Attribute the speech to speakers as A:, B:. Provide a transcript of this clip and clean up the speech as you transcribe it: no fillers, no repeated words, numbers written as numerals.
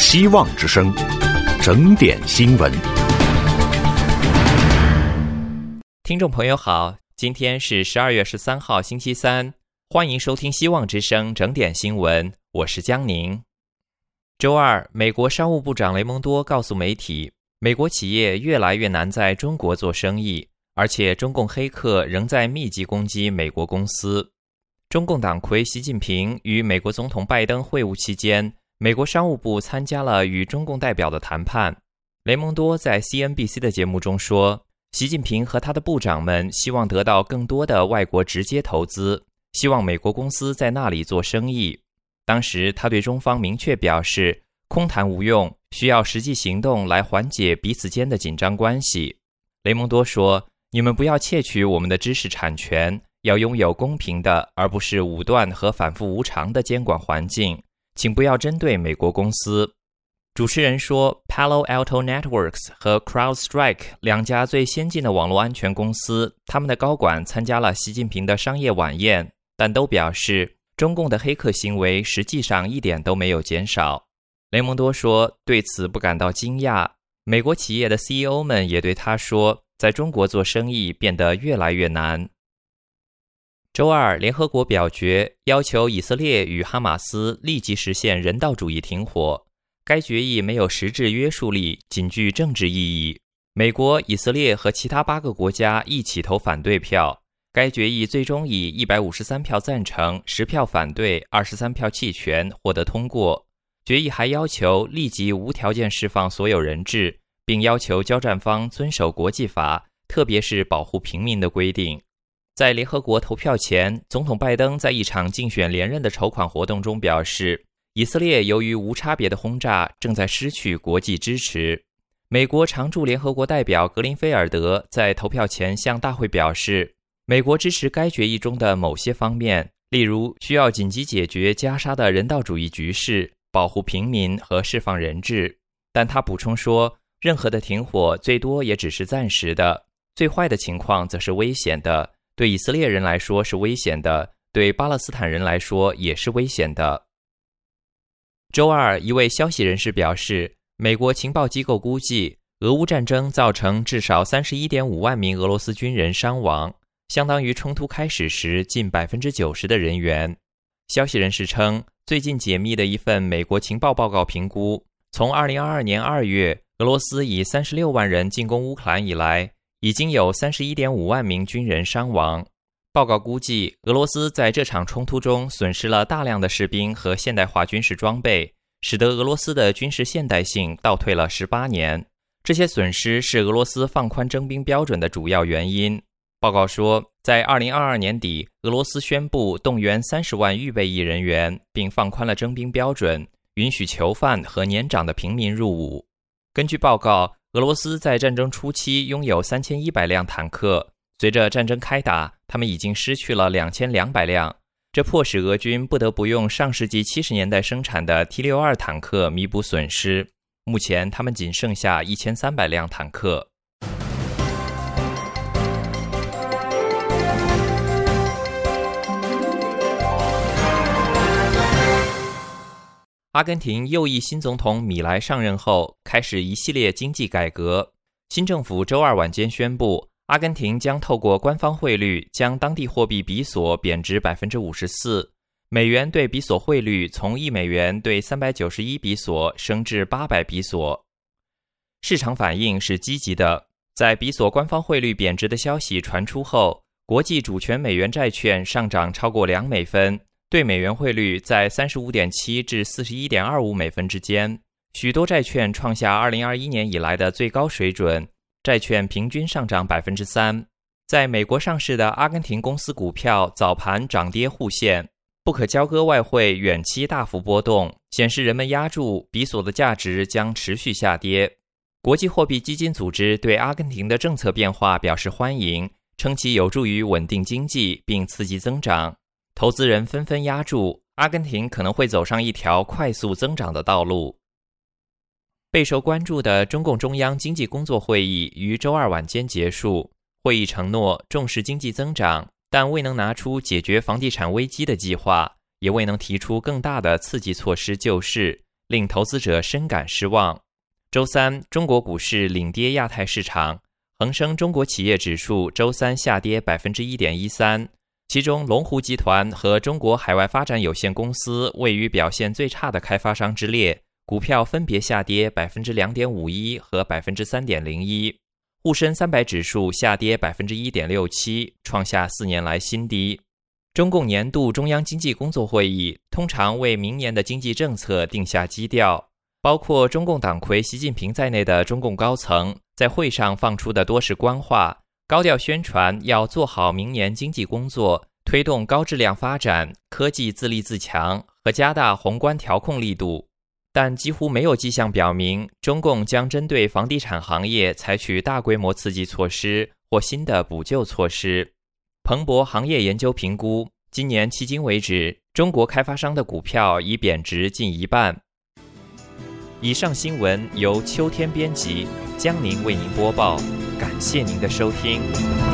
A: 希望之声，整点新闻。
B: 听众朋友好，今天是12月13号星期三，欢迎收听希望之声整点新闻，我是江宁。周二，美国商务部长雷蒙多告诉媒体，美国企业越来越难在中国做生意，而且中共黑客仍在密集攻击美国公司。中共党魁习近平与美国总统拜登会晤期间，美国商务部参加了与中共代表的谈判。雷蒙多在 CNBC 的节目中说，习近平和他的部长们希望得到更多的外国直接投资，希望美国公司在那里做生意。当时他对中方明确表示，空谈无用，需要实际行动来缓解彼此间的紧张关系。雷蒙多说，你们不要窃取我们的知识产权，要拥有公平的而不是武断和反复无常的监管环境，请不要针对美国公司。主持人说， Palo Alto Networks 和 CrowdStrike 两家最先进的网络安全公司，他们的高管参加了习近平的商业晚宴，但都表示中共的黑客行为实际上一点都没有减少。雷蒙多说，对此不感到惊讶。美国企业的 CEO 们也对他说，在中国做生意变得越来越难。周二，联合国表决要求以色列与哈马斯立即实现人道主义停火。该决议没有实质约束力，仅具政治意义。美国、以色列和其他8个国家一起投反对票。该决议最终以153票赞成、10票反对、23票弃权获得通过。决议还要求立即无条件释放所有人质，并要求交战方遵守国际法，特别是保护平民的规定。在联合国投票前，总统拜登在一场竞选连任的筹款活动中表示，以色列由于无差别的轰炸正在失去国际支持。美国常驻联合国代表格林菲尔德在投票前向大会表示，美国支持该决议中的某些方面，例如需要紧急解决加沙的人道主义局势，保护平民和释放人质。但他补充说，任何的停火最多也只是暂时的，最坏的情况则是危险的，对以色列人来说是危险的，对巴勒斯坦人来说也是危险的。周二，一位消息人士表示，美国情报机构估计，俄乌战争造成至少 31.5 万名俄罗斯军人伤亡，相当于冲突开始时近 90% 的人员。消息人士称，最近解密的一份美国情报报告评估，从2022年2月俄罗斯以36万人进攻乌克兰以来，已经有 31.5 万名军人伤亡。报告估计，俄罗斯在这场冲突中损失了大量的士兵和现代化军事装备，使得俄罗斯的军事现代性倒退了18年。这些损失是俄罗斯放宽征兵标准的主要原因。报告说，在2022年底，俄罗斯宣布动员30万预备役人员，并放宽了征兵标准，允许囚犯和年长的平民入伍。根据报告，俄罗斯在战争初期拥有3100辆坦克，随着战争开打，他们已经失去了2200辆，这迫使俄军不得不用上世纪70年代生产的 T-62 坦克弥补损失。目前他们仅剩下1300辆坦克。阿根廷右翼新总统米莱上任后，开始一系列经济改革。新政府周二晚间宣布，阿根廷将透过官方汇率将当地货币比索贬值 54%， 美元对比索汇率从1美元对391比索升至800比索。市场反应是积极的，在比索官方汇率贬值的消息传出后，国际主权美元债券上涨超过2美分，对美元汇率在 35.7 至 41.25 美分之间。许多债券创下2021年以来的最高水准，债券平均上涨 3%。 在美国上市的阿根廷公司股票早盘涨跌互现，不可交割外汇远期大幅波动，显示人们押注比索的价值将持续下跌。国际货币基金组织对阿根廷的政策变化表示欢迎，称其有助于稳定经济并刺激增长。投资人纷纷押注，阿根廷可能会走上一条快速增长的道路。备受关注的中共中央经济工作会议于周二晚间结束，会议承诺重视经济增长，但未能拿出解决房地产危机的计划，也未能提出更大的刺激措施救市， 令投资者深感失望。周三，中国股市领跌亚太市场，恒生中国企业指数周三下跌 1.13%， 其中龙湖集团和中国海外发展有限公司位于表现最差的开发商之列，股票分别下跌 2.51% 和 3.01%。沪深300指数下跌 1.67%， 创下4年来新低。中共年度中央经济工作会议通常为明年的经济政策定下基调，包括中共党魁习近平在内的中共高层在会上放出的多是官话，高调宣传要做好明年经济工作，推动高质量发展、科技自立自强和加大宏观调控力度。但几乎没有迹象表明中共将针对房地产行业采取大规模刺激措施或新的补救措施。彭博行业研究评估，今年迄今为止，中国开发商的股票已贬值近一半。以上新闻由秋天编辑，江宁为您播报，感谢您的收听。